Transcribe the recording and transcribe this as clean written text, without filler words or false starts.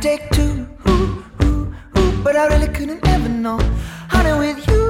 take two, but I really couldn't ever know. Honey, with you